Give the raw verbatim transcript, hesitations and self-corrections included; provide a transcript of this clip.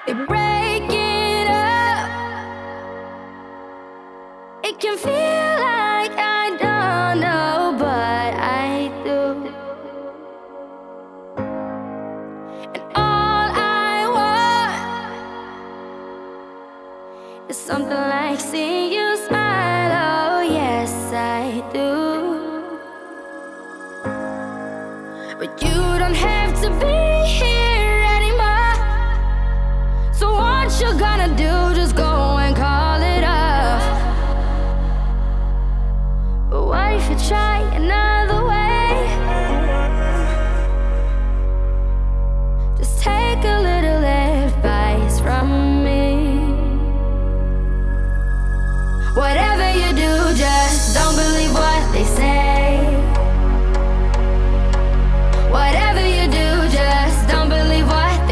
They break it up. It can feel like I don't know, but I do. And all I want is something like seeing you smile. Oh, yes, I do. But you don't have to be